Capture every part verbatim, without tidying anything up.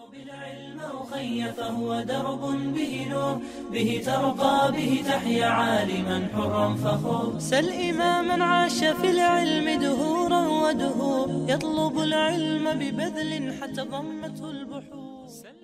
بالعلم أخي فهو درب به نور به ترقى به تحيا عالما حرا فخور سل إماما عاش في العلم دهورا ودهور يطلب العلم ببذل حتى ضمته البحور.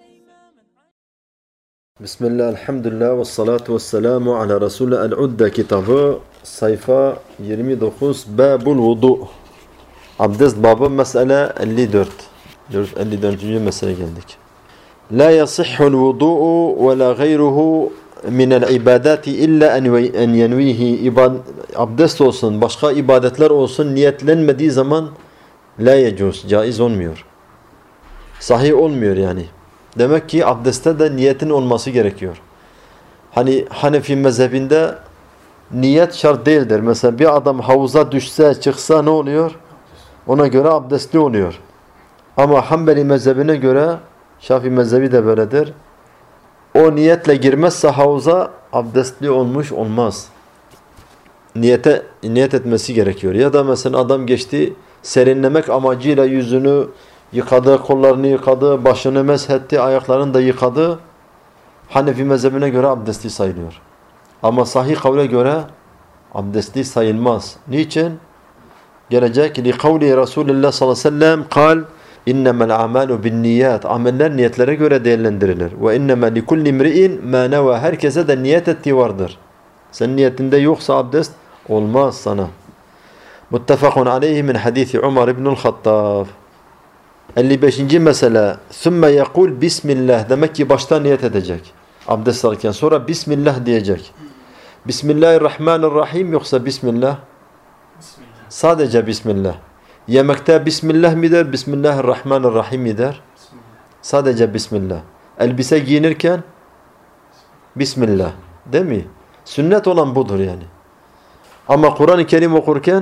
بسم الله الحمد لله والصلاة والسلام على رسول العدة kitabı sayfa yirmi dokuz Babul Vudu abdest babı mesele elli dört elli dördüncü mesele geldik. La yasihhul vudu'u ve la gayruhu minel ibadati illa en yenvihi abdest olsun başka ibadetler olsun niyetlenmediği zaman la yecuz caiz olmuyor. Sahih olmuyor yani. Demek ki abdestte de niyetin olması gerekiyor. Hani Hanefi mezhebinde niyet şart değildir. Mesela bir adam havuza düşse çıksa ne oluyor? Ona göre abdestli oluyor. Ama Hanbeli mezhebine göre Şafii mezhebi de böyledir. O niyetle girmezse havuza abdestli olmuş olmaz. Niyete, niyet etmesi gerekiyor. Ya da mesela adam geçti serinlemek amacıyla yüzünü yıkadı, kollarını yıkadı, başını meshetti, ayaklarını da yıkadı. Hanefi mezhebine göre abdestli sayılıyor. Ama sahih kavle göre abdestli sayılmaz. Niçin? Gelecek li kavli Resulullah sallallahu aleyhi ve sellem kal innemel amalu bin niyat. Ameller niyetlere göre değerlendirilir. Ve inneme li kulli imri'in ma neva. Herkese de niyet ettiği vardır. Senin niyetinde yoksa abdest olmaz sana. Muttefakun aleyhi min hadisi Umar ibnül Hattab. elli beşinci mesele sümme yekul bismillah. Demek ki baştan niyet edecek. Abdest alırken sonra bismillah diyecek. Bismillahirrahmanirrahim yoksa bismillah? Bismillah. Sadece bismillah. Yemekte bismillah mi der? Bismillahirrahmanirrahim mi der? Bismillah. Sadece bismillah. Elbise giyinirken bismillah. Değil mi? Sünnet olan budur yani. Ama Kur'an-ı Kerim okurken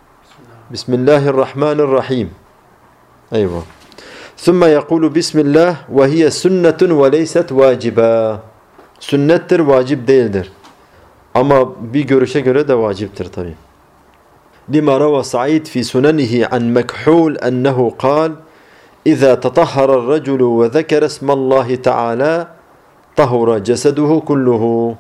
Bismillahirrahmanirrahim. Eyvah. Sümme yekulu bismillah ve hiye sünnetun ve leyset vaciba. Sünnettir, vacip değildir. Ama bir görüşe göre de vaciptir tabi. Lima rava Sa'id fi sunanihi an Mekhul ennehu kal İza tatahhara raculu ve zekere ismallahi ta'ala tahura ceseduhu kulluhu.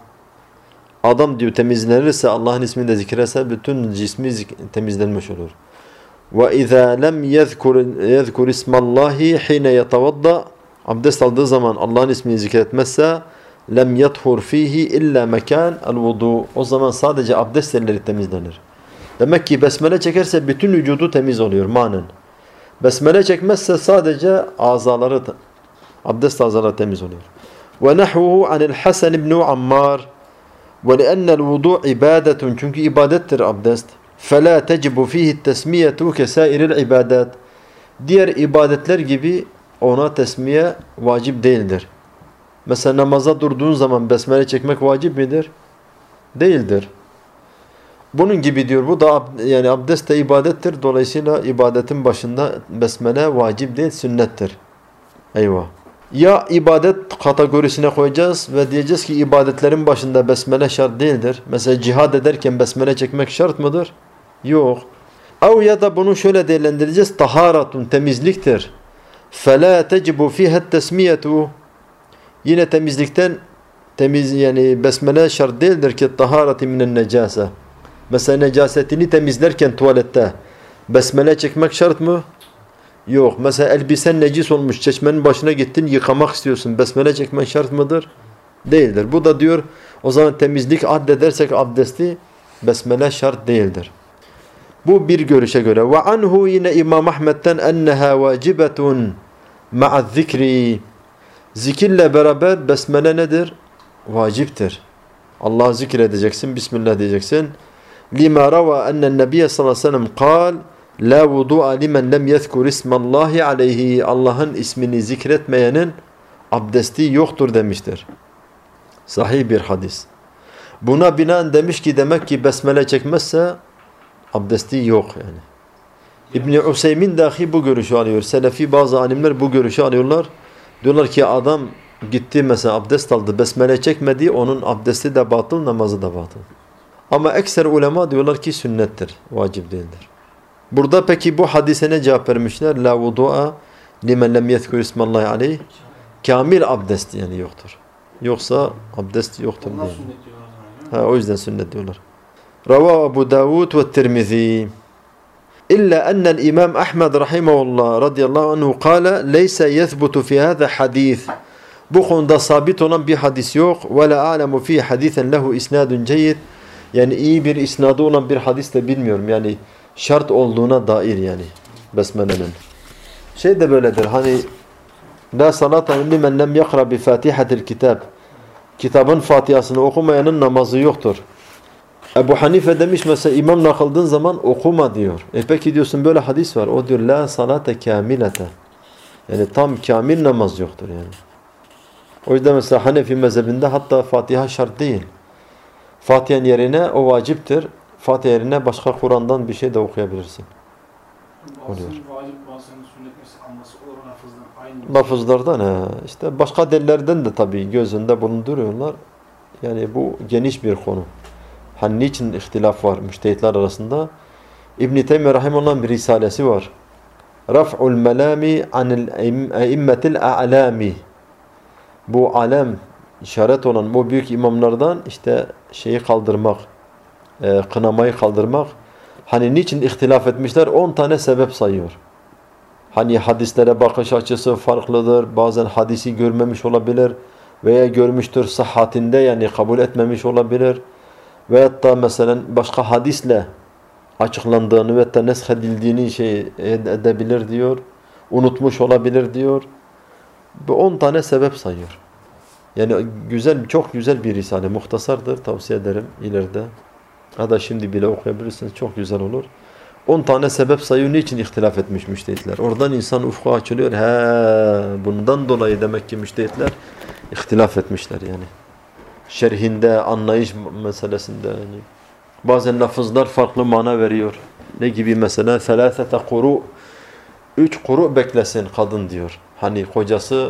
Adam diyor temizlenirse Allah'ın ismini de zikrederse bütün cismi temizlenmiş olur. وَاِذَا لَمْ يَذْكُرْ اسْمَ اللّٰهِ حِينَ يَتَوَضَّ abdest aldığı zaman Allah'ın ismini zikretmezse لَمْ يَطْهُرْ ف۪يهِ اِلَّا مَكَانَ الْوُضُوء o zaman sadece abdest yerleri temizlenir. Demek ki besmele çekerse bütün vücudu temiz oluyor manen. Besmele çekmezse sadece azaları, abdest azaları temiz oluyor. وَنَحْوُهُ عَنِ الْحَسَنِ بْنُ عَمَّارِ وَلِأَنَّ الْوُضُوء ibadetun çünkü ibadettir abdest. فَلَا تَجِبُ ف۪يهِ التَّسْمِيَةُ كَسَائِرِ الْعِبَادَاتِ diğer ibadetler gibi ona tesmiye vacip değildir. Mesela namaza durduğun zaman besmele çekmek vacip midir? Değildir. Bunun gibi diyor bu da yani abdest de ibadettir. Dolayısıyla ibadetin başında besmele vacip değil, sünnettir. Eyvah. Ya ibadet kategorisine koyacağız ve diyeceğiz ki ibadetlerin başında besmele şart değildir. Mesela cihad ederken besmele çekmek şart mıdır? Yok. Ev ya da bunu şöyle değerlendireceğiz. Taharatun temizliktir. فَلَا تَجِبُ فِيهَا التَّسْمِيَةُ yine temizlikten temiz yani besmele şart değildir ki taharati minen necase. Mesela necasetini temizlerken tuvalette besmele çekmek şart mı? Yok. Mesela elbisen necis olmuş. Çeşmenin başına gittin yıkamak istiyorsun. Besmele çekmen şart mıdır? Değildir. Bu da diyor o zaman temizlik addedersek abdesti besmele şart değildir. Bu bir görüşe göre. Ve anhu yine İmam Ahmed'den enneha vacibetun ma'a zikri. Zikirle beraber besmele nedir? Vaciptir. Allah'ı zikredeceksin. Bismillah diyeceksin. Lima rava ennen nebiye sallallahu aleyhi ve sellem kal la vudu'a limen lem yezkur ismallahi aleyhi. Allah'ın ismini zikretmeyenin abdesti yoktur demiştir. Sahih bir hadis. Buna binaen demiş ki demek ki besmele çekmezse abdesti yok yani. İbn-i Useymin dahi bu görüşü alıyor. Selefi bazı alimler bu görüşü alıyorlar. Diyorlar ki adam gitti mesela abdest aldı. Besmele çekmedi. Onun abdesti de batıl, namazı da batıl. Ama ekser ulema diyorlar ki sünnettir. Vacip değildir. Burada peki bu hadise ne cevap vermişler? La vudu'a limen lem yezkur ismallahi aleyh. Kamil abdest yani yoktur. Yoksa abdest yoktur Ondan diye. sünnet diyorlar o zaman, Ha, o yüzden sünnet diyorlar. Rava Ebu Davud ve Tirmizi. İlla ennel İmam Ahmed rahimahullah radıyallahu anhu kâle leyse yethbutu fi hâzâ hadîth. Bu konuda sabit olan bir hadis yok. Ve la a'lemu fi hadîthen lehu isnadun ceyyid. Yani iyi bir isnadı olan bir hadis de bilmiyorum. Yani şart olduğuna dair yani. Besmele'nin. Şey de böyledir. Hani la salata limen lem yakra bi fatihatil kitab. Kitabın Fatihasını okumayanın namazı yoktur. Ebu Hanife demiş mesela imam nakıldığın zaman okuma diyor. E peki diyorsun böyle hadis var. O diyor la salate kamilete. Yani tam kamil namaz yoktur yani. O yüzden mesela Hanefi mezhebinde hatta Fatiha şart değil. Fatiha'nın yerine o vaciptir. Fatiha yerine başka Kur'an'dan bir şey de okuyabilirsin. Bazısının vacip, bazısının sünnet mesela alması olur lafızdan aynı. Lafızlardan he. İşte başka delillerden de tabii gözünde bulunduruyorlar. Yani bu geniş bir konu. Hani niçin ihtilaf var müştehitler arasında? İbn-i Teymiye Rahimullah'ın bir risalesi var. Raf'ul melami anil eimmetil a'lami. Bu alem işaret olan bu büyük imamlardan işte şeyi kaldırmak, e, kınamayı kaldırmak. Hani niçin ihtilaf etmişler? on tane sebep sayıyor. Hani hadislere bakış açısı farklıdır. Bazen hadisi görmemiş olabilir. Veya görmüştür sıhhatinde yani kabul etmemiş olabilir. Veyahut da mesela başka hadisle açıklandığını veyahut da nesh edildiğini şey edebilir diyor. Unutmuş olabilir diyor. Bu on tane sebep sayıyor. Yani güzel, çok güzel bir risale. Muhtasardır. Tavsiye ederim ileride. Ya da şimdi bile okuyabilirsiniz. Çok güzel olur. on tane sebep sayıyor. Niçin ihtilaf etmiş müştehitler? Oradan insan ufku açılıyor. He, bundan dolayı demek ki müştehitler ihtilaf etmişler yani. Şerhinde, anlayış meselesinde yani. Bazen lafızlar farklı mana veriyor. Ne gibi mesela? Selâsete kuru. Üç kuru beklesin kadın diyor. Hani kocası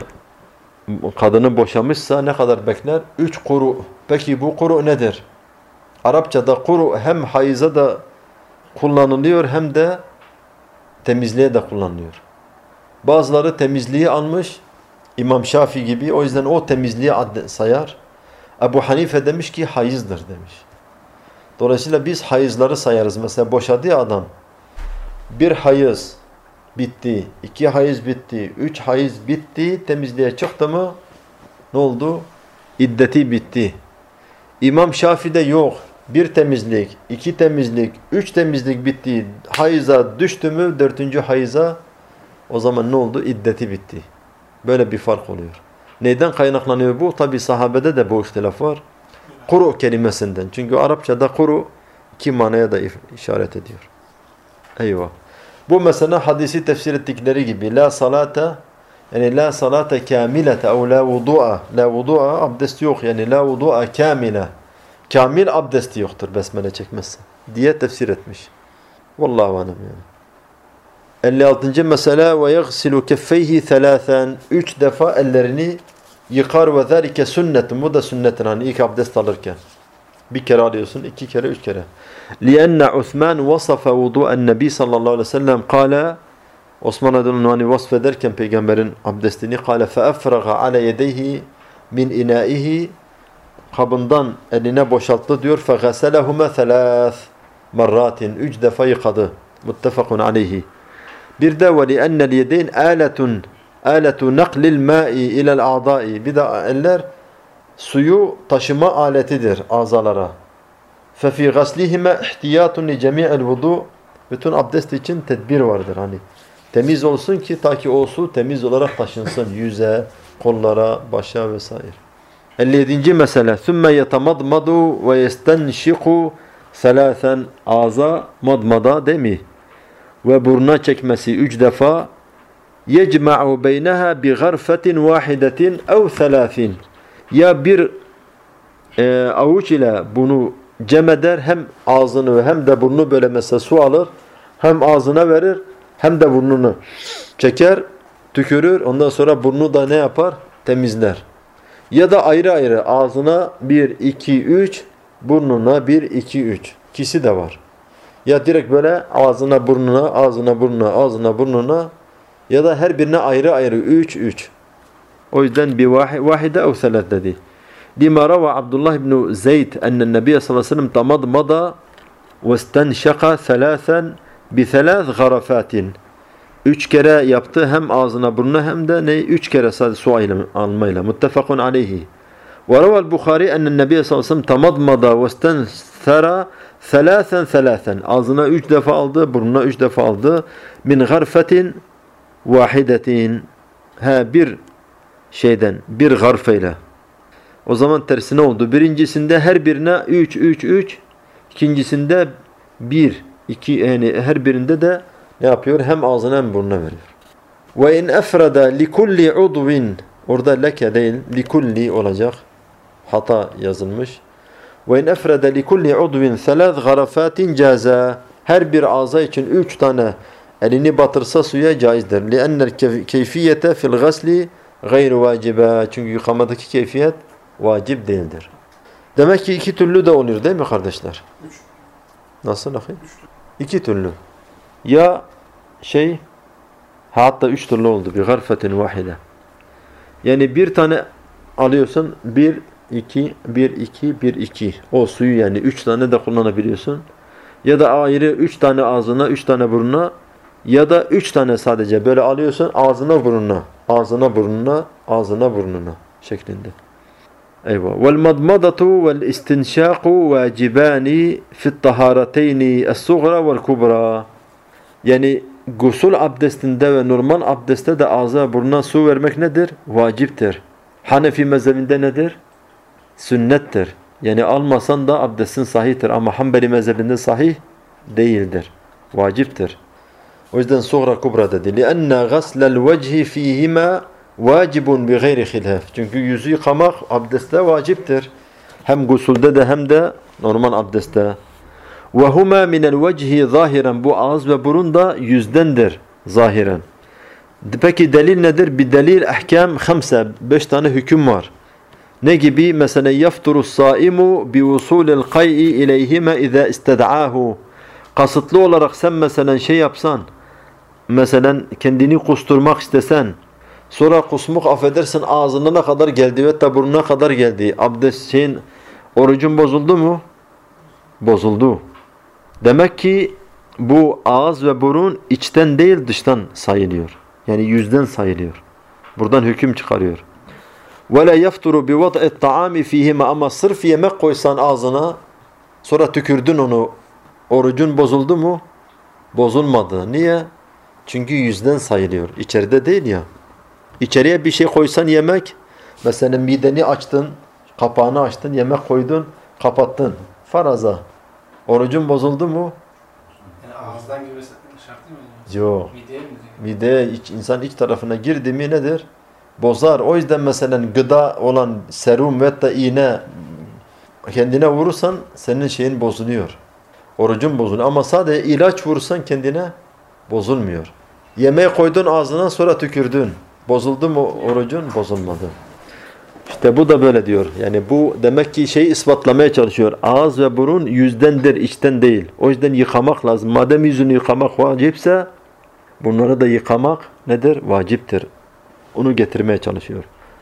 kadını boşamışsa ne kadar bekler? Üç kuru. Peki bu kuru nedir? Arapçada kuru hem hayıza da kullanılıyor hem de temizliğe de kullanılıyor. Bazıları temizliği almış. İmam Şafii gibi. O yüzden o temizliği sayar. Ebu Hanife demiş ki hayızdır demiş. Dolayısıyla biz hayızları sayarız. Mesela boşadı ya adam. Bir hayız bitti. iki hayız bitti. Üç hayız bitti. Temizliğe çıktı mı? Ne oldu? İddeti bitti. İmam Şafii'de yok. Bir temizlik, iki temizlik, üç temizlik bitti. Hayıza düştü mü? Dörtüncü hayıza o zaman ne oldu? İddeti bitti. Böyle bir fark oluyor. Neyden kaynaklanıyor bu? Tabi sahabede de bu ihtilaf var. Kuru kelimesinden. Çünkü Arapçada kuru iki manaya da işaret ediyor. Eyvah. Bu mesela hadisi tefsir ettikleri gibi la salata yani la salata kamilete ev la vudu'a la vudu'a abdest yok yani la vudu'a kamile kamil abdesti yoktur besmele çekmezse diye tefsir etmiş. Vallahu alem yani. elli altıncı mesele ve yagsilu keffeyhi thalathan üç defa ellerini yıkar ve zâlike sünnetun bu da sünnetin hani ilk abdest alırken bir kere alıyorsun iki kere üç kere لِأَنَّ عُثْمَانُ وَصَفَ وُضُوءَ النَّبِي sallallahu aleyhi ve sellem قال Osman adını hani vasfederken peygamberin abdestini قال فَأَفْرَغَ عَلَى يَدَيْهِ مِنْ اِنَائِهِ kabından eline boşalttı diyor فَغَسَلَهُمَا ثَلَاث مرات üç defa yıkadı muttefakun aleyhi bir de وَلِأَنَّ الْيَدَيْنِ آلَةٌ آلَةُ نَقْلِ الْمَاءِ إِلَى الْأَعْضَاءِ bir de eller suyu taşıma aletidir azalara. فَفِي غَسْلِهِمَا اِحْتِيَاتٌ لِجَمِيعِ الْوُضُوء bütün abdest için tedbir vardır hani. Temiz olsun ki ta ki o su temiz olarak taşınsın yüze, kollara, başa vesaire. elli yedinci mesele ثُمَّ يَتَمَضْمَضُ وَيَسْتَنْشِقُ ثَلَاثًا ağza madmada değil mi? Ve buruna çekmesi üç defa يَجْمَعُ بَيْنَهَا بِغَرْفَةٍ وَاحِدَةٍ اَوْ ثَلَاثٍ ya bir e, avuç ile bunu cem eder hem ağzını hem de burnunu böyle mesela su alır hem ağzına verir hem de burnunu çeker tükürür ondan sonra burnu da ne yapar? Temizler. Ya da ayrı ayrı ağzına bir, iki, üç burnuna bir, iki, üç ikisi de var. Ya direkt böyle ağzına burnuna ağzına burnuna ağzına burnuna ya da her birine ayrı ayrı üç, üç. O yüzden bir vahide o selat dedi. Lima rava Abdullah ibn Zeyd ennen Nebiye sallallahu aleyhi ve sellem tamadmada ve istenşaka thalâthen bi thalâth garafatin. Üç kere yaptı hem ağzına burnuna hem de ne? Üç kere sadece su almayla. Muttefakun aleyhi. Ve raval Bukhari ennen Nebiye sallallahu aleyhi ve sellem tamadmada ve istenthara thalâthen thalâthen. Ağzına üç defa aldı, burnuna üç defa aldı. Min garfetin vahidetin. Ha bir şeyden, bir garfeyle. O zaman tersine oldu. Birincisinde her birine üç, üç, üç. İkincisinde bir, iki, yani her birinde de ne yapıyor? Hem ağzına hem burnuna veriyor. Ve in efrada likulli udvin, orada leke değil, likulli olacak. Hata yazılmış. Ve in efrada likulli udvin thalath garafatin caza. Her bir ağza için üç tane elini batırsa suya caizdir. Li'ennel keyfiyete fil gasli gayru vacibe. Çünkü yıkamadaki keyfiyet vacip değildir. Demek ki iki türlü de oluyor değil mi kardeşler? Üç. Nasıl bakayım? İki türlü. Ya şey, hatta üç türlü oldu. Bir garfetin vahide. Yani bir tane alıyorsun. Bir, iki, bir, iki, bir, iki. O suyu yani üç tane de kullanabiliyorsun. Ya da ayrı üç tane ağzına, üç tane burnuna. Ya da üç tane sadece böyle alıyorsun. Ağzına burnuna. Ağzına burnuna. Ağzına burnuna. Şeklinde. Eyvah. Vel madmadatu vel istinşaku vacibani fi't taharateyni es-sugra vel kubra. Yani gusül abdestinde ve normal abdestte de ağza burnuna su vermek nedir? Vaciptir. Hanefi mezhebinde nedir? Sünnettir. Yani almasan da abdestin sahihtir ama Hanbeli mezhebinde sahih değildir. Vaciptir. O yüzden sugra kubra dedi. لِأَنَّ غَسْلَ الْوَجْهِ ف۪يهِمَا vacibun bi gayri hilaf. Çünkü yüzü yıkamak abdestte vaciptir. Hem gusülde de hem de normal abdestte. Ve huma min el-vecihi zahiren. Bu ağız ve burun da yüzdendir zahiren. Peki delil nedir? Bir delil ahkam hamse. Beş tane hüküm var. Ne gibi? Mesela yafturu saimu bi usulil qay'i ileyhima iza isted'ahu. Kasıtlı olarak sen mesela şey yapsan, mesela kendini kusturmak istesen, sonra kusmuk affedersin ağzına kadar geldi ve burnuna kadar geldi. Abdest şeyin, orucun bozuldu mu? Bozuldu. Demek ki bu ağız ve burun içten değil dıştan sayılıyor. Yani yüzden sayılıyor. Buradan hüküm çıkarıyor. وَلَا يَفْتُرُ بِوَضْعِ الطَّعَامِ ف۪يهِمَا. Ama sırf yemek koysan ağzına, sonra tükürdün onu, orucun bozuldu mu? Bozulmadı. Niye? Çünkü yüzden sayılıyor. İçeride değil ya. İçeriye bir şey koysan yemek, mesela mideni açtın, kapağını açtın, yemek koydun, kapattın. Faraza. Orucun bozuldu mu? Yani ağızdan girmesi şart değil mi? Yok. Mideye mi? Mideye, iç, insan iç tarafına girdi mi nedir? Bozar. O yüzden mesela gıda olan serum ve da iğne kendine vurursan senin şeyin bozuluyor. Orucun bozuluyor. Ama sadece ilaç vurursan kendine bozulmuyor. Yemeği koydun ağzına sonra tükürdün. Bozuldu mu orucun? Bozulmadı. İşte bu da böyle diyor. Yani bu demek ki şeyi ispatlamaya çalışıyor. Ağız ve burun yüzdendir, içten değil. O yüzden yıkamak lazım. Madem yüzünü yıkamak vacipse bunları da yıkamak nedir? Vaciptir. Onu getirmeye çalışıyor.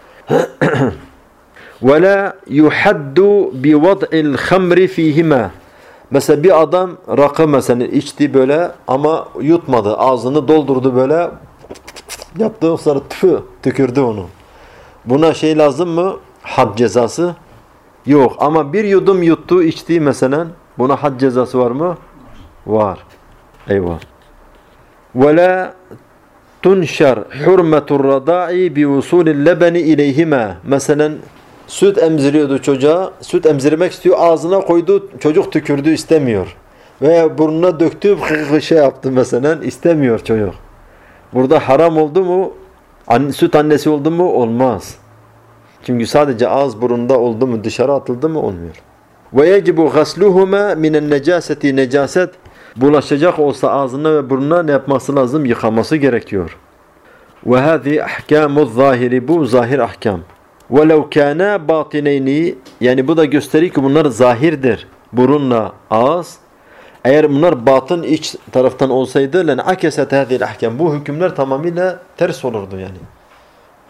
وَلَا يُحَدُّ بِوَضْعِ الْخَمْرِ ف۪يهِمَا. Mesela bir adam rakı mesela içti böyle ama yutmadı. Ağzını doldurdu böyle. Yaptı sonra tüfü tükürdü onu. Buna şey lazım mı? Had cezası? Yok. Ama bir yudum yuttu içti mesela. Buna had cezası var mı? Var. Eyvah. وَلَا tunşar hurmetur rada'i bi usulil lebeni ileyhima. Mesela süt emziriyordu çocuğa. Süt emzirmek istiyor. Ağzına koydu. Çocuk tükürdü istemiyor. Veya burnuna döktü şey yaptı mesela. İstemiyor çocuk. Burada haram oldu mu? Süt annesi oldu mu? Olmaz. Çünkü sadece ağız burunda oldu mu? Dışarı atıldı mı? Olmuyor. Ve yecibu gasluhuma minen necaseti. Necaset bulaşacak olsa ağzına ve burnuna ne yapması lazım? Yıkaması gerekiyor. Ve hâzi ahkâmu zâhiri. Bu zahir ahkam. وَلَوْ كَانَا بَاطِنَيْنِ. Yani bu da gösterir ki bunlar zahirdir. Burunla ağız. Eğer bunlar batın iç taraftan olsaydı لَنْ عَكَسَتْ هَذِي الْاحْكَامِ. Bu hükümler tamamıyla ters olurdu yani.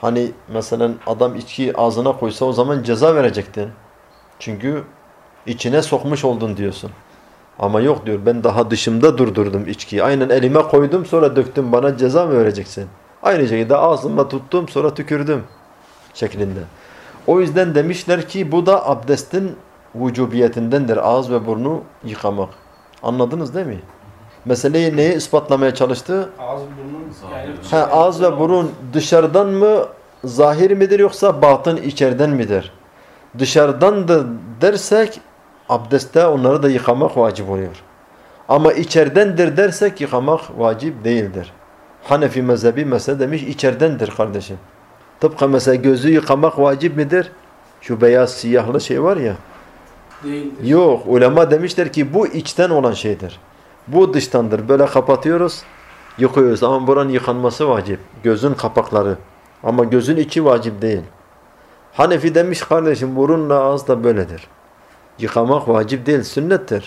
Hani mesela adam içkiyi ağzına koysa o zaman ceza verecektin. Çünkü içine sokmuş oldun diyorsun. Ama yok diyor, ben daha dışımda durdurdum içkiyi. Aynen elime koydum sonra döktüm, bana ceza mı vereceksin? Aynı şekilde ağzımda tuttum sonra tükürdüm şeklinde. O yüzden demişler ki bu da abdestin vücubiyetindendir. Ağız ve burnu yıkamak. Anladınız değil mi? Meseleyi neye ispatlamaya çalıştı? Ağız burnun yani... Ha, ağız ve burun dışarıdan mı zahir midir yoksa batın içeriden midir? Dışarıdan da dersek abdestte onları da yıkamak vacip oluyor. Ama içeridendir dersek yıkamak vacip değildir. Hanefi mezhebi mesela demiş içeridendir kardeşim. Tıpkı mesela gözü yıkamak vacip midir? Şu beyaz siyahlı şey var ya. Değildir. Yok. Ulema demişler ki bu içten olan şeydir. Bu dıştandır. Böyle kapatıyoruz, yıkıyoruz. Ama buranın yıkanması vacip. Gözün kapakları. Ama gözün içi vacip değil. Hanefi demiş kardeşim burunla ağız da böyledir. Yıkamak vacip değil, sünnettir.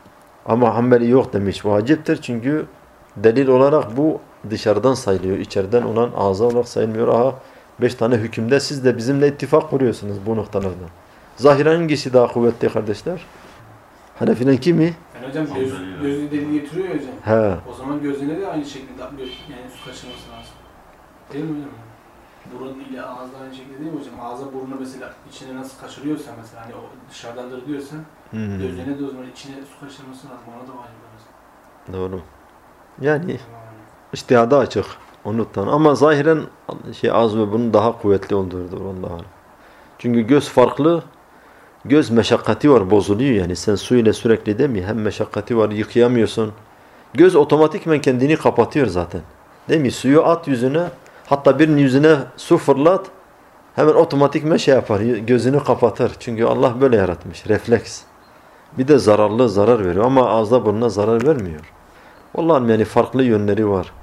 Ama Hanbeli yok demiş, vaciptir. Çünkü delil olarak bu dışarıdan sayılıyor. İçeriden olan ağza olarak sayılmıyor. Aha beş tane hükümde siz de bizimle ittifak kuruyorsunuz bu noktalarda. Zahiren hangisi daha kuvvetli kardeşler? Hanefi'nin kimi? Yani hocam göz, gözü delil getiriyor ya hocam. He. O zaman gözüne de aynı şekilde yani su kaçırması lazım. Değil mi hocam? Burun ile ağızda aynı şekilde değil mi hocam? Ağza burnu mesela içine nasıl kaçırıyorsa mesela hani o dışarıdandır diyorsan hmm. gözüne de o zaman içine su kaçırması lazım. Ona da vacip lazım. Doğru. Yani içtihada açık. Unuttan. Ama zahiren şey ağız ve burun daha kuvvetli olduğudur Allah'ın. Çünkü göz farklı. Göz meşakkati var, bozuluyor yani. Sen su ile sürekli değil mi? Hem meşakkati var, yıkayamıyorsun. Göz otomatikmen kendini kapatıyor zaten. Değil mi? Suyu at yüzüne, hatta birinin yüzüne su fırlat, hemen otomatikmen şey yapar, gözünü kapatır. Çünkü Allah böyle yaratmış, refleks. Bir de zararlı, zarar veriyor ama ağızda burnuna zarar vermiyor. Allah'ım yani farklı yönleri var.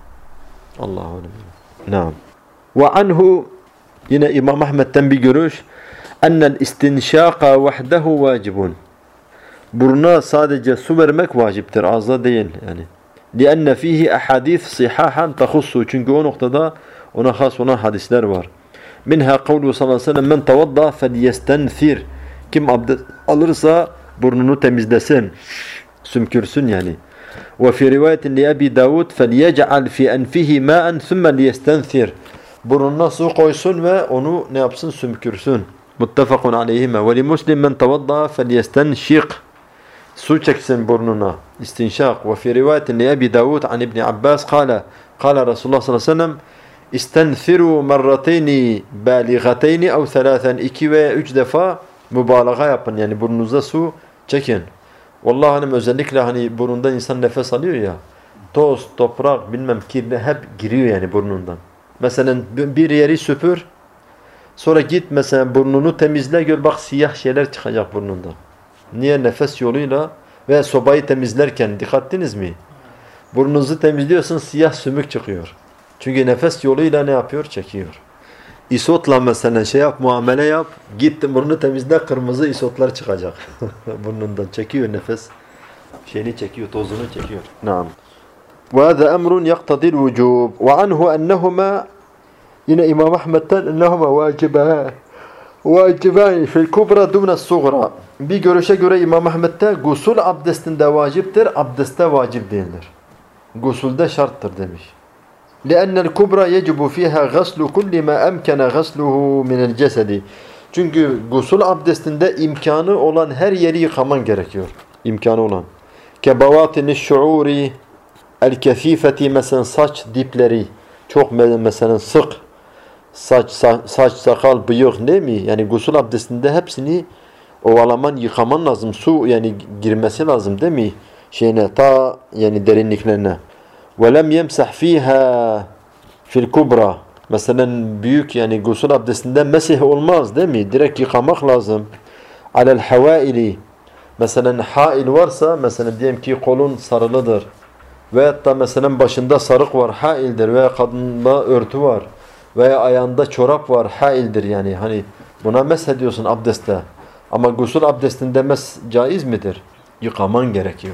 Allah'a emanet. Naam. Ve anhu, yine İmam Ahmed'den bir görüş. Ennel istinşâka vahdehu vacibun. Buruna sadece su vermek vaciptir, ağza değil yani. لِأَنَّ ف۪يهِ اَحَادِيث صِحَاحًا تَخُصُّ. Çünkü o noktada ona has olan hadisler var. Minha kavlu sallallahu aleyhi ve sellem men tevadda felyestenthir. Kim abdest alırsa burnunu temizlesin, sümkürsün yani. Ve fi rivayetin li Ebi Davud felyec'al fi enfihi ma'en thumme liyestenthir. Burnuna su koysun ve onu ne yapsın? Sümkürsün. Muttefakun aleyhime. Ve li Muslim men tevadda felyestenşik. Su çeksin burnuna. İstinşak. Ve fi rivayetin li Ebi Davud an İbni Abbas kâle kâle Resulullah sallallahu aleyhi ve sellem İstenthirû merrateyni bâligateyni ev thelâthen. İki veya üç defa mübalağa yapın. Yani burnunuza su çekin. Vallahi hanım özellikle hani burnundan insan nefes alıyor ya. Toz, toprak, bilmem kirli hep giriyor yani burnundan. Mesela bir yeri süpür. Sonra git mesela burnunu temizle, gör bak siyah şeyler çıkacak burnundan. Niye? Nefes yoluyla ve sobayı temizlerken dikkat ettiniz mi? Burnunuzu temizliyorsun, siyah sümük çıkıyor. Çünkü nefes yoluyla ne yapıyor? Çekiyor. İsotla mesela şey yap, muamele yap. Git burnunu temizle, kırmızı isotlar çıkacak. Burnundan çekiyor nefes. Şeyini çekiyor, tozunu çekiyor. Naam. Ve hâzâ emrun yaktadil vücûb. Ve anhu ennehuma, yine İmam Ahmed'den ennehuma vâcibâ. Vâcibâni fil kubra dûne suğra. Bir görüşe göre İmam Ahmed'de gusül abdestinde vaciptir, abdeste vacip değildir. Gusülde şarttır demiş. لأن الكبرى يجب فيها غسل كل ما أمكن غسله من الجسد. Çünkü gusül abdestinde imkanı olan her yeri yıkaman gerekiyor. İmkanı olan. Kebavatini şuuri el-kefifeti, mesela saç dipleri çok mesela sık saç saç sakal bıyık değil mi? Yani gusül abdestinde hepsini ovalaman, yıkaman lazım. Su yani girmesi lazım değil mi? Şeyine ta yani derinliklerine. وَلَمْ يَمْسَحْ ف۪يهَا فِي الْكُبْرَى. Mesela büyük yani gusül abdestinde mesih olmaz değil mi? Direkt yıkamak lazım. عَلَى الْحَوَائِلِ. Mesela hail varsa, mesela diyelim ki kolun sarılıdır. Veyahut da mesela başında sarık var, haildir. Veya kadında örtü var. Veya ayağında çorap var, haildir yani. Hani buna mesh ediyorsun abdestte. Ama gusül abdestinde mesh caiz midir? Yıkaman gerekiyor.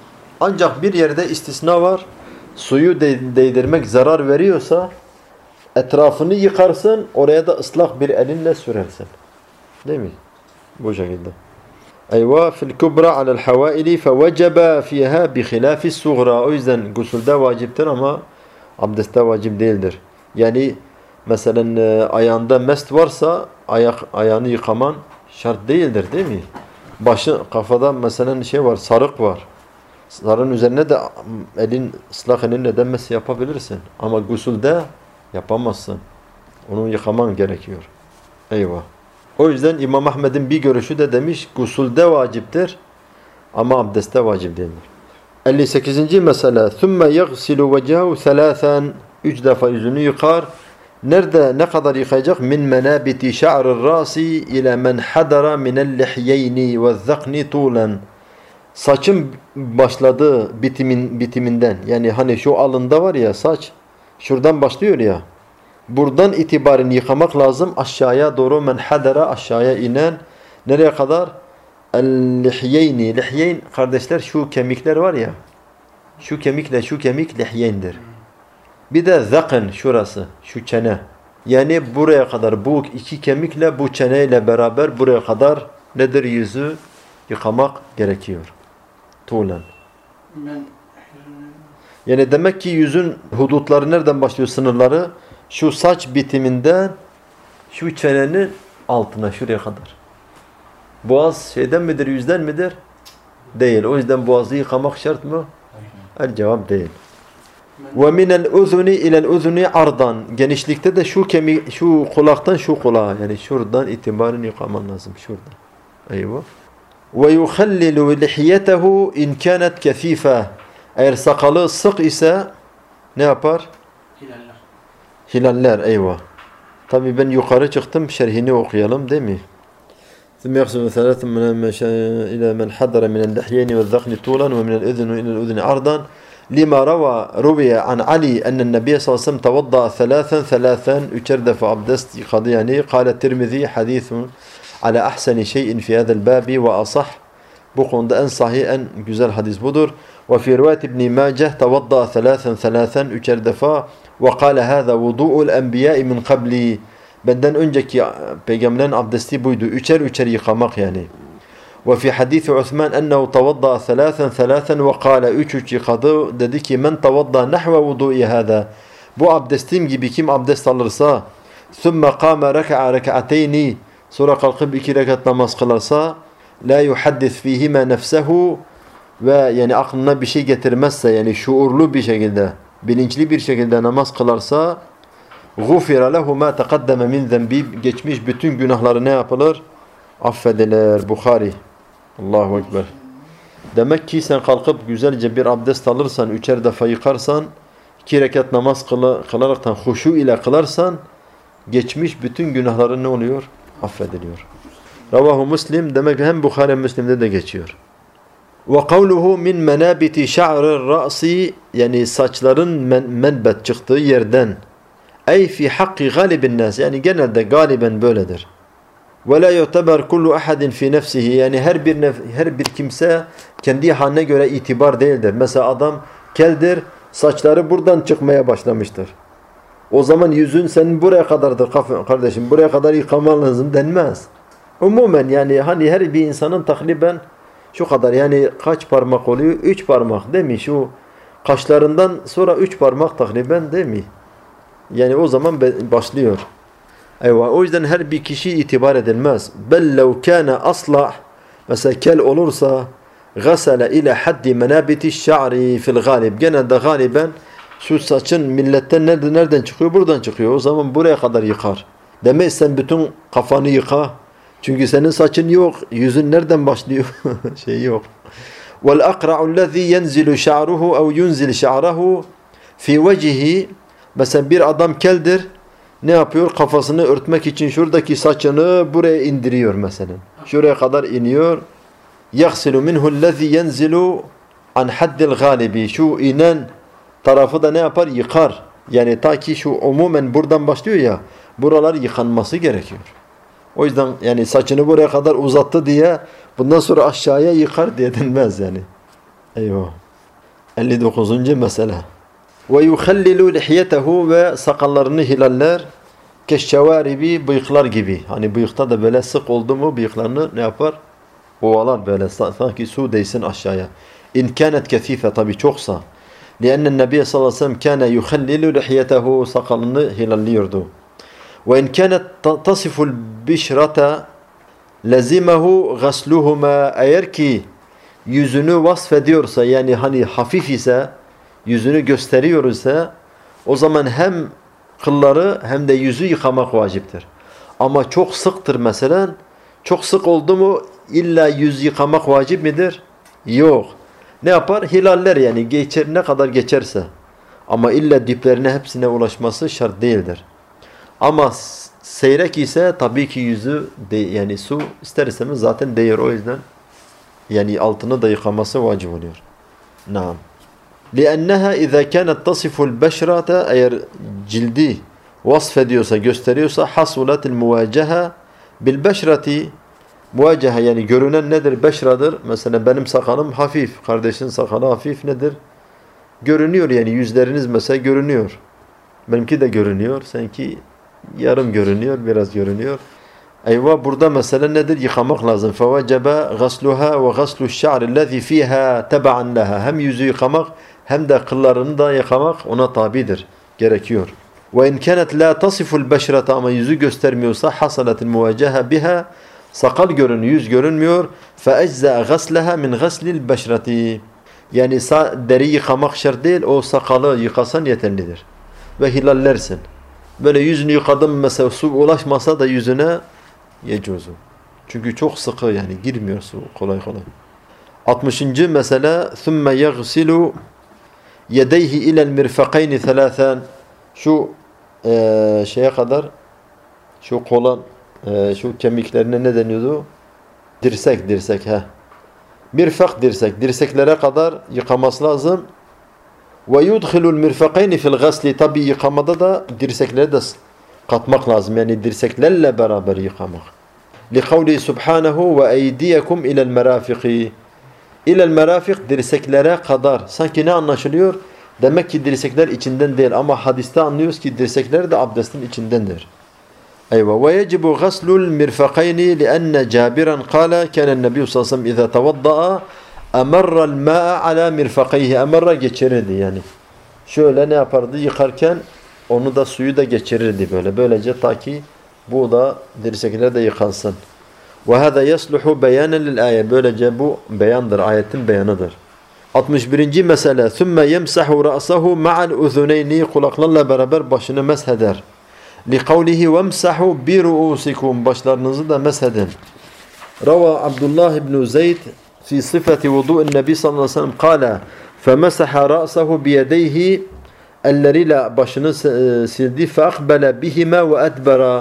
Ancak bir yerde istisna var. Suyu değdirmek zarar veriyorsa etrafını yıkarsın, oraya da ıslak bir elinle sürersin. Değil mi? Bu şekilde. Eyvah fil kubra alel havaili fevecebe fiha bi hilafi suğra. O yüzden gusülde vaciptir ama abdestte vacip değildir. Yani mesela e, ayağında mest varsa ayak ayağını yıkaman şart değildir, değil mi? Başı kafada mesela şey var, sarık var. Sarığın üzerine de elin ıslak elinle de mes yapabilirsin. Ama gusülde yapamazsın. Onu yıkaman gerekiyor. Eyvah. O yüzden İmam Ahmed'in bir görüşü de demiş gusülde vaciptir ama abdestte vacip değildir. elli sekizinci mesele ثُمَّ يَغْسِلُ وَجَهُ ثَلَاثًا Üç defa yüzünü yıkar. Nerede, ne kadar yıkayacak? مِنْ مَنَابِتِ شَعْرِ الرَّاسِ إِلَى مَنْ حَدَرَ مِنَ اللِّحْيَيْنِ وَالذَّقْنِ طُولًا Saçın başladığı bitimin, bitiminden, yani hani şu alında var ya saç, şuradan başlıyor ya, buradan itibaren yıkamak lazım aşağıya doğru, men hadara aşağıya inen, nereye kadar? El-lihyeyni, lihyeyn kardeşler şu kemikler var ya, şu kemikle şu kemik lihyeyndir. Bir de zakın şurası, şu çene. Yani buraya kadar bu iki kemikle bu çeneyle beraber buraya kadar nedir? Yüzü yıkamak gerekiyor. Tuğlen. Yani demek ki yüzün hudutları nereden başlıyor, sınırları? Şu saç bitiminden şu çenenin altına şuraya kadar. Boğaz şeyden midir, yüzden midir? Değil. O yüzden boğazı yıkamak şart mı? El cevap değil. Ve minel uzuni ilel uzuni ardan. Genişlikte de şu kemik, şu kulaktan şu kulağa, yani şuradan itibaren yıkaman lazım, şuradan. Eyvah. Ve yuhallilu lihiyetehu in kanet kesife. Eğer sakalı sık ise ne yapar? Hilaller. Hilaller, eyvah. Tabi ben yukarı çıktım, şerhini okuyalım değil mi? ثم يغسل ثلاث من إلى من حضر من اللحيين والذقن طولا ومن الأذن إلى الأذن عرضا لما روى روي عن علي أن النبي صلى الله عليه وسلم توضأ ثلاثا ثلاثا üçer defa abdest yıkadı yani. قال الترمذي حديث على أحسن شيء في هذا الباب وأصح. Bu konuda en sahih, en güzel hadis budur. وفي رواية ابن ماجه توضأ ثلاثا ثلاثا üçer defa وقال هذا وضوء الأنبياء من قبلي. Benden önceki peygamberin abdesti buydu. Üçer üçer yıkamak yani. Ve fi hadisi Osman ennehu tavadda thalathan thalathan ve kâle üç üç yıkadı. Dedi ki men tavadda nahve vudu'i hâdâ. Bu abdestim gibi kim abdest alırsa thumme kâme reka'a reka'ateyni sonra kalkıp iki rekat namaz kılarsa la yuhaddis fihima nefsehu ve yani aklına bir şey getirmezse, yani şuurlu bir şekilde, bilinçli bir şekilde namaz kılarsa غُفِرَ لَهُ مَا تَقَدَّمَ مِنْ ذَنْبِ geçmiş bütün günahları ne yapılır? Affedilir. Bukhari. Allahu Ekber. Demek ki sen kalkıp güzelce bir abdest alırsan, üçer defa yıkarsan, iki rekat namaz kılaraktan huşu ile kılarsan, geçmiş bütün günahların ne oluyor? Affediliyor. Ravahu Muslim, demek ki hem Bukhari hem Müslim'de de geçiyor. وَقَوْلُهُ مِنْ مَنَابِتِ شَعْرِ الرَّأْسِ yani saçların men menbet çıktığı yerden. Ey fi hakki galibin nas, yani genelde galiben böyledir. Ve la yu'tabar kullu ahadin fi nefsihi, yani her bir nef her bir kimse kendi haline göre itibar değildir. Mesela adam keldir, saçları buradan çıkmaya başlamıştır. O zaman yüzün senin buraya kadardır kardeşim, buraya kadar yıkaman lazım denmez. Umumen yani hani her bir insanın takriben şu kadar, yani kaç parmak oluyor? Üç parmak değil mi? Şu kaşlarından sonra üç parmak takriben değil mi? Yani o zaman başlıyor. Eyvah. O yüzden her bir kişi itibar edilmez. Bel lev kâne aslah, mesela kel olursa gasale ile haddi menabiti şa'ri fil galib. Genelde galiben şu saçın milletten nereden, nereden çıkıyor? Buradan çıkıyor. O zaman buraya kadar yıkar. Demek sen bütün kafanı yıka. Çünkü senin saçın yok. Yüzün nereden başlıyor? şey yok. Vel akra'u lezî yenzilu şa'ruhu ev yunzil şa'rahu fi vecihi. Mesela bir adam keldir, ne yapıyor? Kafasını örtmek için şuradaki saçını buraya indiriyor mesela. Şuraya kadar iniyor. يَغْسِلُ مِنْهُ الَّذِي يَنْزِلُ عَنْ حَدِّ الْغَالِبِ şu inen tarafı da ne yapar? Yıkar. Yani ta ki şu umumen buradan başlıyor ya, buralar yıkanması gerekiyor. O yüzden yani saçını buraya kadar uzattı diye bundan sonra aşağıya yıkar diye denmez yani. Eyvah. elli dokuzuncu mesele. Ve yuhallilu lihyetehu ve sakallarını hilaller keşşevaribi bıyıklar gibi. Hani bıyıkta da böyle sık oldu mu bıyıklarını ne yapar? Ovalar böyle sanki su değsin aşağıya. İn kânet kesife tabi çoksa. Lianne Nebiye sallallahu aleyhi ve sellem kâne yuhallilu lihyetehu sakalını hilalliyordu. Ve in kânet tasiful bişrata lezimehu gasluhuma eğer ki yüzünü vasfediyorsa yani hani hafif ise yüzünü gösteriyor ise o zaman hem kılları hem de yüzü yıkamak vaciptir. Ama çok sıktır mesela. Çok sık oldu mu illa yüz yıkamak vacip midir? Yok. Ne yapar? Hilaller yani geçer ne kadar geçerse. Ama illa diplerine hepsine ulaşması şart değildir. Ama seyrek ise tabii ki yüzü de, yani su ister istemez zaten değer o yüzden yani altını da yıkaması vacip oluyor. Naam. لِأَنَّهَا اِذَا كَانَتْ تَصِفُ الْبَشْرَةَ eğer cildi vasfediyorsa, gösteriyorsa حَصُلَتِ الْمُوَاجَهَةِ بِالْبَشْرَةِ muvaceha yani görünen nedir? Beşradır. Mesela benim sakalım hafif. Kardeşin sakalı hafif nedir? Görünüyor yani yüzleriniz mesela görünüyor. Benimki de görünüyor. Seninki yarım görünüyor, biraz görünüyor. Eyvah burada mesela nedir? Yıkamak lazım. فَوَجَبَ غَسْلُهَا وَغَسْلُ الشَّعْرِ الَّذِي فِيهَا تَبَعًا لَهَا hem yüzü yıkamak hem de kıllarını da yıkamak ona tabidir. Gerekiyor. وَاِنْ كَانَتْ لَا تَصِفُ الْبَشْرَةَ ama yüzü göstermiyorsa حَصَلَتِ الْمُوَاجَهَ بِهَا sakal görünüyor, yüz görünmüyor. فَاَجْزَى غَسْلَهَا مِنْ غَسْلِ الْبَشْرَةِ yani deri yıkamak şart değil, o sakalı yıkasan yeterlidir. Ve hilallersin. Böyle yüzünü yıkadım mesela su ulaşmasa da yüzüne yecuzu. Çünkü çok sıkı yani girmiyor su kolay kolay. altmışıncı mesele ثُمَّ يَغْسِلُ يَدَيْهِ اِلَى الْمِرْفَقَيْنِ ثَلَاثًا şu e, şeye kadar şu kolan e, şu kemiklerine ne deniyordu? Dirsek, dirsek he. Mirfak dirsek, dirseklere kadar yıkaması lazım. Ve yudkhilul mirfaqayn fil ghasli tabi yıkamada da dirsekleri de katmak lazım. Yani dirseklerle beraber yıkamak. Li kavli subhanahu ve eydiyekum ila'l merafiqi. İla'l merafiq dirseklere kadar. Sanki ne anlaşılıyor? Demek ki dirsekler içinden değil ama hadiste anlıyoruz ki dirsekler de abdestin içindendir. Eyvah. Ve yecibu ghaslul mirfaqayni lianne Cabiran qala kana Nebi sallallahu aleyhi ve sellem iza tavaddaa emerra'l ma'a ala mirfaqayhi. Emerra geçirirdi yani. Şöyle ne yapardı? Yıkarken onu da suyu da geçirirdi böyle. Böylece ta ki bu da dirsekler de yıkansın. Ve hâzâ yasluhu beyanen lil ayet. Böylece bu beyandır. Ayetin beyanıdır. altmış birinci mesele. ثُمَّ يَمْسَحُ رَأْسَهُ مَعَ الْاُذُنَيْنِ kulaklarla beraber başını mesheder. لِقَوْلِهِ وَمْسَحُوا بِرُؤُسِكُمْ başlarınızı da meshedin. Rava Abdullah ibn Zeyd fi sıfati vudu'un Nebi sallallahu aleyhi ve sellem kâle فَمَسَحَ رَأْسَهُ بِيَدَيْهِ elleriyle başını sildi. فَاَقْبَلَ بِهِمَا وَاَدْبَرَ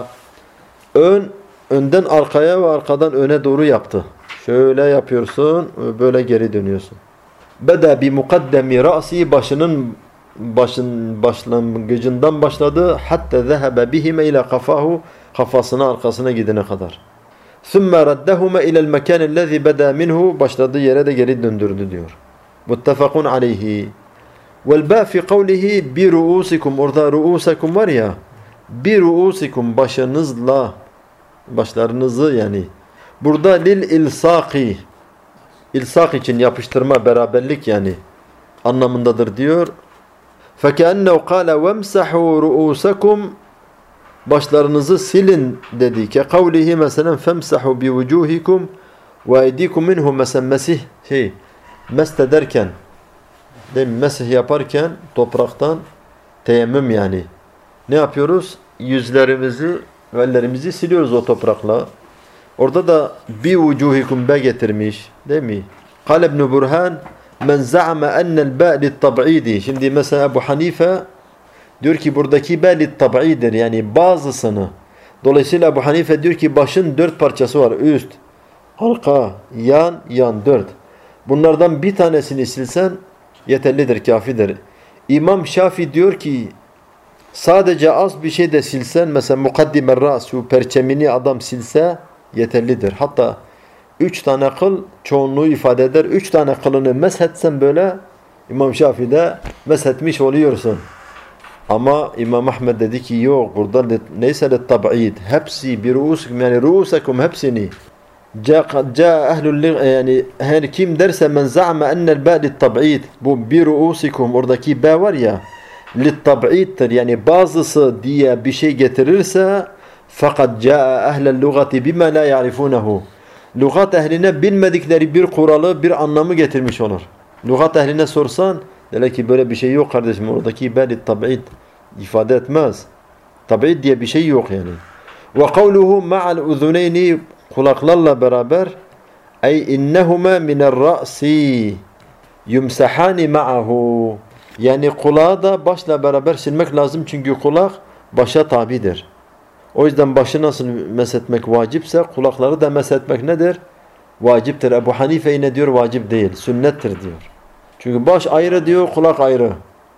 ön, önden arkaya ve arkadan öne doğru yaptı. Şöyle yapıyorsun, böyle geri dönüyorsun. Beda bi mukaddemi ra'si başının başın başlangıcından başladı. Hatta zehebe bihime ila kafahu kafasına arkasına gidene kadar. Thumma raddahuma ila al-makan allazi bada minhu başladığı yere de geri döndürdü diyor. Muttefakun aleyhi. Vel ba fi kavlihi bi ruusikum orada ruusakum var ya bi ruusikum başınızla başlarınızı yani burada lil ilsaqi ilsak için yapıştırma beraberlik yani anlamındadır diyor. فَكَأَنَّهُ قَالَ وَمْسَحُوا رُؤُوسَكُمْ başlarınızı silin dedi. Ke kavlihi mesela فَمْسَحُوا بِوُجُوهِكُمْ وَاَيْدِيكُمْ مِنْهُ mesela mesih şey mest ederken değil mi? Mesih yaparken topraktan teyemmüm yani. Ne yapıyoruz? Yüzlerimizi ve ellerimizi siliyoruz o toprakla. Orada da bi vucuhikum be getirmiş. Değil mi? Kal İbn Burhan men za'ama enel ba lit-tab'idi. Şimdi mesela Ebu Hanife diyor ki buradaki ba lit-tab'idir. Yani bazısını. Dolayısıyla Ebu Hanife diyor ki başın dört parçası var. Üst, arka, yan, yan dört. Bunlardan bir tanesini silsen yeterlidir, kafidir. İmam Şafii diyor ki sadece az bir şey de silsen mesela mukaddimer ras şu perçemini adam silse yeterlidir. Hatta üç tane kıl çoğunluğu ifade eder. Üç tane kılını meshetsen böyle İmam Şafii'de meshetmiş oluyorsun. Ama İmam Ahmed dedi ki yok, burada neyse de tab'id. Hepsi bir ruusukum, yani ruusakum hepsini. Ca ehlul yani her kim derse men za'ma enel ba lit tab'id. Bu bir ruusikum, oradaki ba var ya, lit tab'id'tir. Yani bazısı diye bir şey getirirse fakat ca ehlel lugati bima la ya'rifunehu. Lugat ehline bilmedikleri bir kuralı, bir anlamı getirmiş olur. Lugat ehline sorsan, derler ki böyle bir şey yok kardeşim, oradaki bel tab'id ifade etmez. Tab'id diye bir şey yok yani. Ve kavluhu ma'al uzuneyni, kulaklarla beraber, ey innehuma minel ra'si yumsahani ma'ahu. Yani kulağı da başla beraber silmek lazım çünkü kulak başa tabidir. O yüzden başı nasıl meshetmek vacipse kulakları da meshetmek nedir? Vaciptir. Ebu Hanife yine diyor vacip değil, sünnettir diyor. Çünkü baş ayrı diyor, kulak ayrı.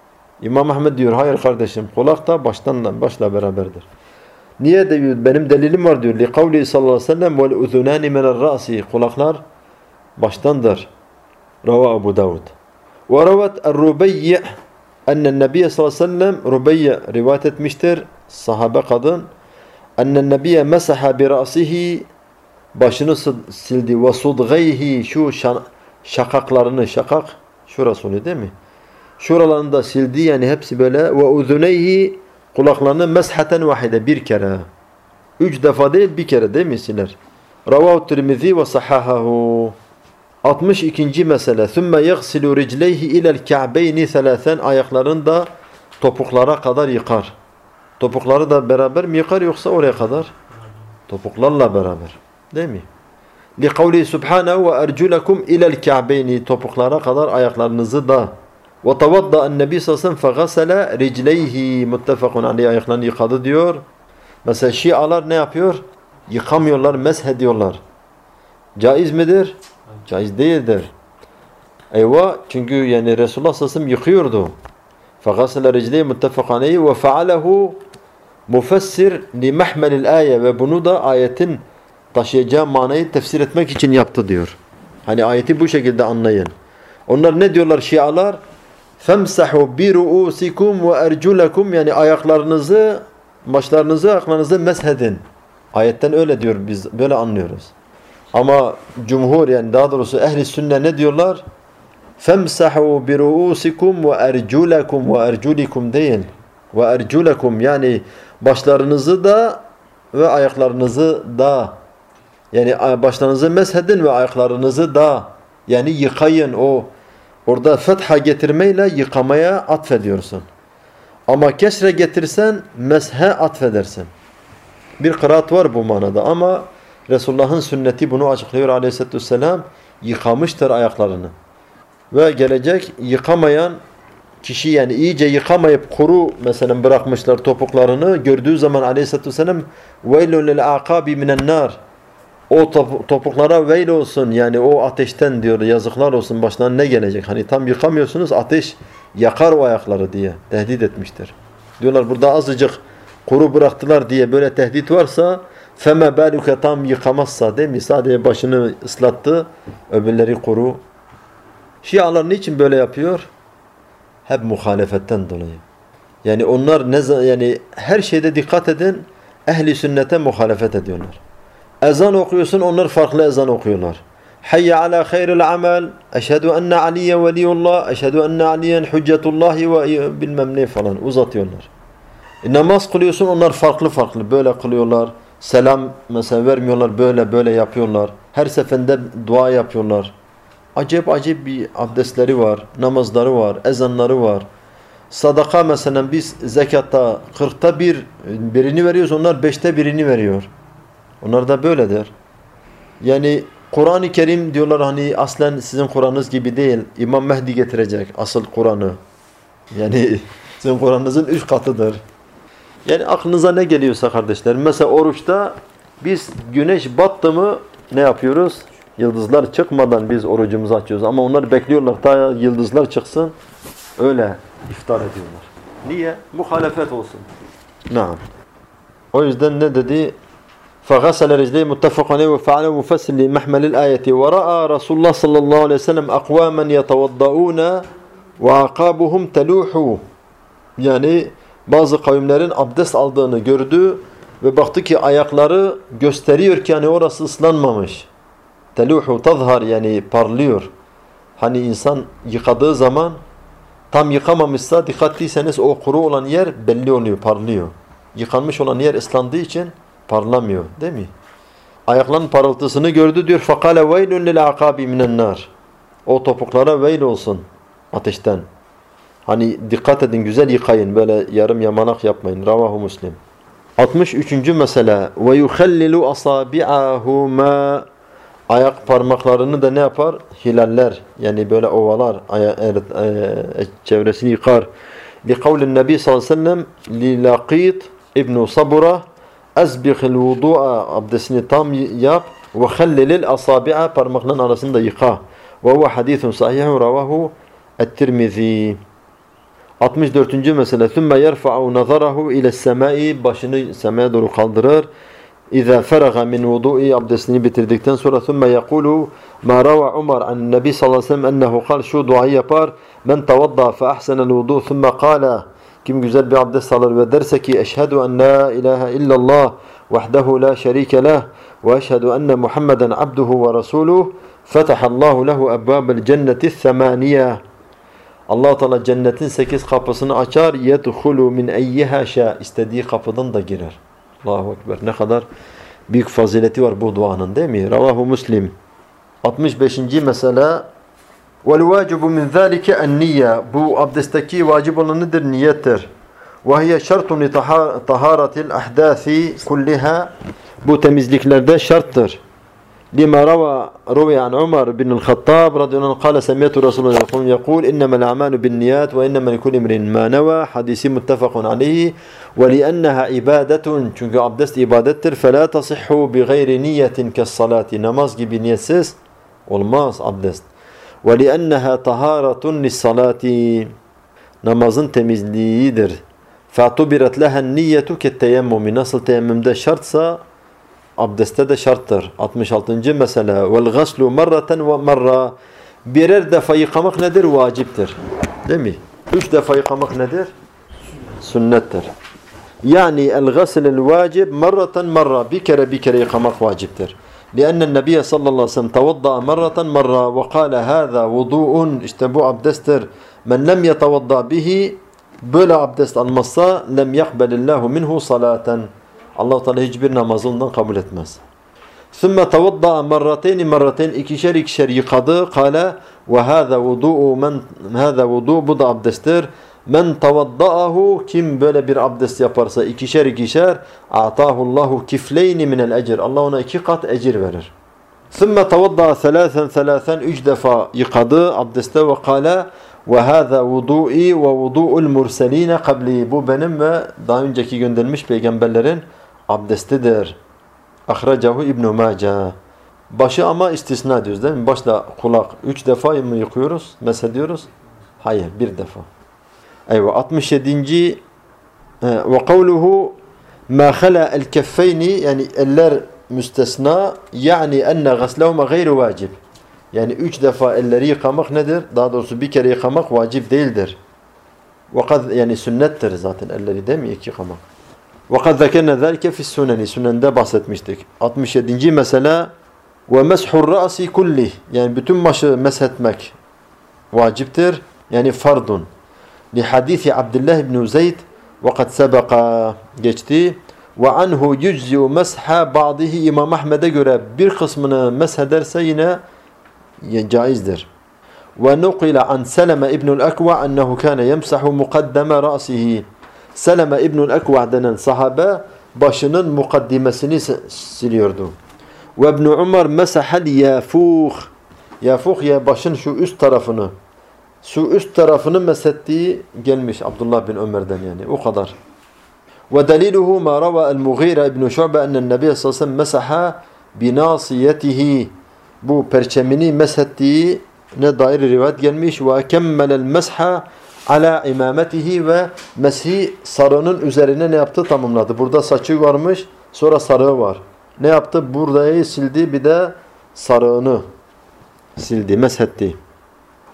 İmam Ahmed diyor hayır kardeşim, kulak da baştan başla beraberdir. Niye diyor? Benim delilim var diyor. Li kavli sallallahu aleyhi ve sellem vel uzunani minel ra'si. Kulaklar baştandır. Rava Ebu Davud. Ve ravat er-Rubeyy ennen Nebiye sallallahu aleyhi ve sellem, Rubeyy rivayet etmiştir, sahabe kadın. Ennen Nebiye mesaha bi ra'sihi, başını sildi, ve sudgayhi, şu şakaklarını, şakak şurası oluyor değil mi? Şuralarını da sildi, yani hepsi böyle. Ve uzuneyhi, kulaklarını meshaten vahide, bir kere. Üç defa değil, bir kere değil mi siler? Ravahu Tirmizi ve sahahahu. altmış ikinci mesele. Sümme yagsilu ricleyhi ilel ka'beyni selâsen, ayaklarını da topuklara kadar yıkar. Topukları da beraber mi yıkar yoksa oraya kadar? Topuklarla beraber. Değil mi? Li kavli subhanahu ve erculakum ilel ka'beyni, topuklara kadar ayaklarınızı da. Ve tavadda en-nebi sallallahu aleyhi ve sellem fegasele ricleyhi, muttefakun aleyhi, ayaklarını yıkadı diyor. Mesela Şialar ne yapıyor? Yıkamıyorlar, meshediyorlar. Caiz midir? Caiz değildir. Eyvah, çünkü yani Resulullah sallallahu aleyhi ve sellem yıkıyordu. Fegasele ricleyhi muttefakun aleyhi ve fealehu mufassir li mahmelil ayet, ve bunu da ayetin taşıyacağı manayı tefsir etmek için yaptı diyor. Hani ayeti bu şekilde anlayın. Onlar ne diyorlar Şialar? Femsahu bi ruusikum ve erculakum, yani ayaklarınızı, başlarınızı, ayaklarınızı meshedin. Ayetten öyle diyor, biz böyle anlıyoruz. Ama cumhur, yani daha doğrusu ehli sünne ne diyorlar? Femsahu bi ruusikum ve erculakum, ve erculikum değil. Ve erculakum, yani başlarınızı da ve ayaklarınızı da. Yani başlarınızı meshedin ve ayaklarınızı da. Yani yıkayın. O orada fetha getirmeyle yıkamaya atfediyorsun. Ama kesre getirsen meshe atfedersin. Bir kıraat var bu manada ama Resulullah'ın sünneti bunu açıklıyor aleyhissalatü vesselam. Yıkamıştır ayaklarını. Ve gelecek yıkamayan kişi, yani iyice yıkamayıp kuru mesela bırakmışlar topuklarını, gördüğü zaman aleyhissalatü vesselam veylun lil aqabi minen nar, o topuklara veil olsun, yani o ateşten diyor, yazıklar olsun, başlarına ne gelecek? Hani tam yıkamıyorsunuz, ateş yakar o ayakları diye tehdit etmiştir. Diyorlar burada azıcık kuru bıraktılar diye böyle tehdit varsa feme beluke, tam yıkamazsa değil mi? Sadece başını ıslattı, öbürleri kuru. Şialar niçin böyle yapıyor? Hep muhalefetten dolayı. Yani onlar ne, yani her şeyde dikkat edin, ehli sünnete muhalefet ediyorlar. Ezan okuyorsun, onlar farklı ezan okuyorlar. Hayye ala hayril amel, eşhedü enne aliyen veliyullah, eşhedü enne aliyen hüccetullahi ve bilmem ne falan uzatıyorlar. E, namaz kılıyorsun, onlar farklı farklı böyle kılıyorlar. Selam mesela vermiyorlar, böyle böyle yapıyorlar. Her seferinde dua yapıyorlar. Acayip acayip bir abdestleri var, namazları var, ezanları var. Sadaka mesela biz zekatta kırkta bir birini veriyoruz, onlar beşte birini veriyor. Onlar da böyledir. Yani Kur'an-ı Kerim diyorlar, hani aslen sizin Kur'an'ınız gibi değil. İmam Mehdi getirecek asıl Kur'an'ı. Yani sizin Kur'an'ınızın üç katıdır. Yani aklınıza ne geliyorsa kardeşlerim. Mesela oruçta biz güneş battı mı ne yapıyoruz? Yıldızlar çıkmadan biz orucumuzu açıyoruz. Ama onlar bekliyorlar ta yıldızlar çıksın. Öyle iftar ediyorlar. Niye? Muhalefet olsun. Naam. O yüzden ne dedi? فَغَسَلَ رِجْلَيْهِ مُتَّفَقٌ عَلَيْهِ وَفَعَلَ مُفَسِّلِ مَحْمَلِ الْآيَةِ وَرَأَى رَسُولُ اللّٰهِ صَلَّى اللّٰهُ عَلَيْهِ وَسَلَّمْ أَقْوَامًا يَتَوَضَّؤُونَ Ve akabuhum teluhu. Yani bazı kavimlerin abdest aldığını gördü ve baktı ki ayakları gösteriyor ki yani orası ıslanmamış. Teluhu tazhar yani parlıyor. Hani insan yıkadığı zaman tam yıkamamışsa dikkatliyseniz o kuru olan yer belli oluyor, parlıyor. Yıkanmış olan yer ıslandığı için parlamıyor, değil mi? Ayakların parıltısını gördü diyor. فَقَالَ وَيْلٌ لِلْعَقَابِ مِنَ النَّارِ O topuklara veil olsun ateşten. Hani dikkat edin, güzel yıkayın, böyle yarım yamalak yapmayın. Ravahu Müslim. altmış üçüncü mesele وَيُخَلِّلُ أَصَابِعَهُمَا Ayak parmaklarını da ne yapar? Hilaller, yani böyle ovalar, e, çevresini yıkar. لِقَوْلِ النَّبِي sallallahu aleyhi ve sellem لِلَقِيطِ İbn Sabura azbighil vudu'a abdestini tam yap ve khallil asabi'a parmakların arasını da yıka. Ve huve hadisun sahih ravahu et-Tirmizi. altmış dördüncü mesele thumma yerfa'u nazarahu ila semai başını semaya doğru kaldırır. İza feraga min vudu'i abdestini bitirdikten sonra thumma yaqulu ma rawa Umar an Nabi sallallahu aleyhi ve sellem ennehu kal şu duayı yapar. Men tavadda fa ahsana'l vudu thumma qala kim güzel bir abdest alır ve derse ki eşhedü en la ilahe illallah vahdehu la şerike leh ve eşhedü enne Muhammeden abduhu ve rasuluhu fetahallahu lehu ebbâbel cenneti semâniye. Allah Teala cennetin sekiz kapısını açar. Yedhulu min eyyiha şa istediği kapıdan da girer. Allahu ekber. Ne kadar büyük fazileti var bu duanın, değil mi? Ravahu Müslim. altmış beşinci mesele وَالْوَاجِبُ مِنْ ذَٰلِكَ النِّيَّةِ Bu abdestteki vacip olan nedir? Niyettir. وَهِيَ شَرْطٌ لِطَهَارَةِ الْأَحْدَاثِ كُلِّهَا Bu temizliklerde şarttır. لما روى روي عن عمر بن الخطاب رضي الله عنه قال سمعت رسول الله يقول إنما الأعمال بالنيات وإنما لكل امرئ ما نوى hadisi muttefakun aleyhi وَلِأَنَّهَا عِبَادَةٌ Çünkü abdest ibadettir. فَلَا تَصِحُّ بِغَيْرِ نِيَّةٍ كَالصَّلَاةِ Namaz gibi niyetsiz olmaz abdest. وَلِأَنَّهَا طَهَارَةٌ لِلصَّلَاةِ Namazın temizliğidir. فَاعْتُبِرَتْ لَهَا النِّيَّةُ كَالتَّيَمُّمِ Nasıl teyemmümde şartsa abdestte de şarttır. altmış altıncı mesele وَالْغَسْلُ مَرَّةً وَمَرَّةً Birer defa yıkamak nedir? Vaciptir. Değil mi? Üç defa yıkamak nedir? Sünnettir. Yani el-găsl el-vacib marratan marra bir kere bir kere yıkamak vaciptir. لأن النبي sallallahu aleyhi ve sellem تَوَضَّأَ مرة مرة وقال هذا وضوء işte bu abdesttir. Men lem yetevadda bihi böyle abdest almazsa lem yakbelillahu minhu salaten. Allah Teala hiçbir namazı ondan kabul etmez. ثُمَّ تَوَضَّأَ مَرَّتَيْنِ مَرَّتَيْنِ ikişer ikişer yıkadı. قال وهذا وضوء من هذا وضوء bu da abdesttir. Men tavaddahu kim böyle bir abdest yaparsa ikişer ikişer atahullahu kifleyni minel ecir. Allah ona iki kat ecir verir. Thumma tavadda thalathan thalathan üç defa yıkadı abdeste ve kâle ve hâzâ vudu'i ve vudu'ul murseline kabli. Bu benim ve daha önceki gönderilmiş peygamberlerin abdestidir. Ahracahu İbn-i Mace. Başı ama istisna diyoruz değil mi? Başla kulak. Üç defa mı yıkıyoruz? Mesediyoruz? Hayır, bir defa. Eyvah. altmış yedinci ve kavluhu ma khala el keffeyni yani eller müstesna yani enne gaslehuma gayru vacib. Yani üç defa elleri yıkamak nedir? Daha doğrusu bir kere yıkamak vacip değildir. Vakad yani sünnettir zaten elleri değil mi yıkamak? Vakad zekerna zalike fi suneni sünende bahsetmiştik. altmış yedinci mesele ve meshur ra'si kulli yani bütün başı meshetmek vaciptir. Yani fardun. Li hadisi Abdullah ibn Zeyd وقد سبق geçti ve anhu yüczi'u mesha ba'dihi İmam Ahmed'e göre bir kısmını meshederse yine caizdir. Ve nuqila an Seleme ibnul Ekva ennehu kâne yemsahu mukaddeme ra'sihi. Seleme ibnul Ekva denen sahabe başının mukaddimesini siliyordu. Ve İbn Umar mesahal yafuh. Yafuh ya başın şu üst tarafını. Şu üst tarafını meshettiği gelmiş Abdullah bin Ömer'den yani o kadar. Ve deliluhu ma rava el-Mughira ibn Şu'be ennen Nebi sallallahu aleyhi ve sellem mesaha binasiyetihi. Bu perçemini meshettiği ne dair rivayet gelmiş ve kemmelel mesha ala imametihi ve meshi sarığının üzerine ne yaptı? Tamamladı. Burada saçı varmış, sonra sarığı var. Ne yaptı? Burayı sildi, bir de sarığını sildi, meshetti.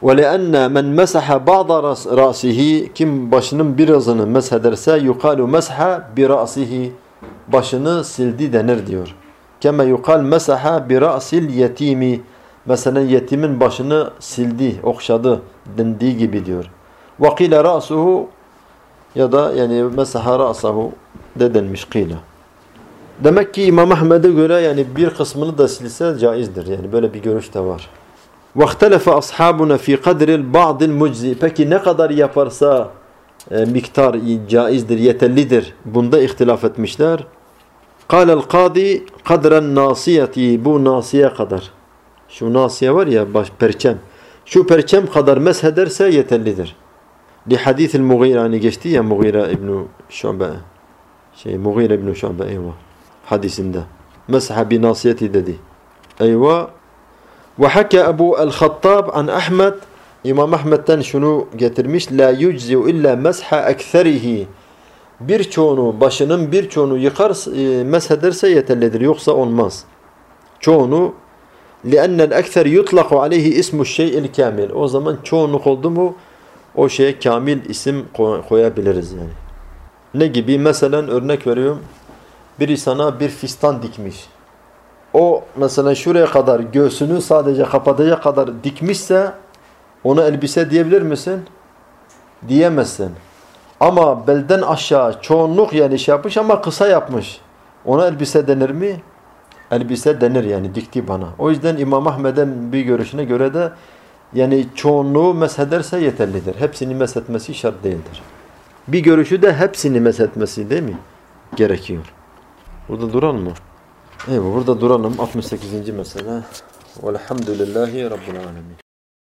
وَلِأَنَّ مَنْ مَسَحَ بَعْضَ رَأْسِهِ Kim başının birazını meshederse يُقَالُ مَسْحَ بِرَأْسِهِ Başını sildi denir diyor. Kema yukal mesaha bi ra'sil yetimi. Mesela yetimin başını sildi, okşadı dendiği gibi diyor. Ve qila ra'suhu ya da yani mesaha ra'sahu de denmiş qila. Demek ki İmam Ahmed'e göre yani bir kısmını da silse caizdir. Yani böyle bir görüş de var. Ve ihtelef ashabuna fi kadril ba'dil muczi. Peki ne kadar yaparsa e, miktar caizdir, yeterlidir. Bunda ihtilaf etmişler. Kâlel kâdi kadren nasiyeti. Bu nasiye kadar. Şu nasiye var ya baş, perçem. Şu perçem kadar meshederse yeterlidir. Li hadithil Mughira hani geçti ya Mughira İbn Şu'be. Şey Mughira İbn Şu'be eyvah. Hadisinde. Mesha bi nasiyeti dedi. Eyvah. Ve haka Ebu el-Hattab an Ahmed. İmam Ahmed'den şunu getirmiş. La yuczi'u illa mesha ektherihi. Birçoğunu, başının birçoğunu yıkar, e, meshederse yeterlidir. Yoksa olmaz. Çoğunu لِأَنَّ الْاَكْثَرِ يُطْلَقُ عَلَيْهِ اِسْمُ الشَّيْءِ الْكَامِلِ O zaman çoğunluk oldu mu o şeye kamil isim koyabiliriz yani. Ne gibi? Mesela örnek veriyorum. Biri sana bir fistan dikmiş. O mesela şuraya kadar göğsünü sadece kapatacak kadar dikmişse ona elbise diyebilir misin? Diyemezsin. Ama belden aşağı çoğunluk yani şey yapmış ama kısa yapmış. Ona elbise denir mi? Elbise denir yani dikti bana. O yüzden İmam Ahmed'in bir görüşüne göre de yani çoğunluğu mesheder yeterlidir. Hepsini meshetmesi şart değildir. Bir görüşü de hepsini meshetmesi değil mi? Gerekiyor. Burada duralım mı? Evet burada duralım. altmış sekizinci mesele. Velhamdülillahi Rabbil alemin.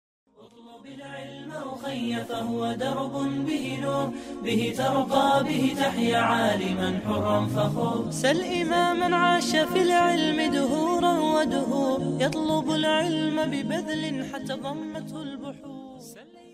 فهو درب به نور به ترقى به تحيا عالما حرا فخور سل إماما عاش في العلم دهورا ودهور يطلب العلم ببذل حتى ضمته البحور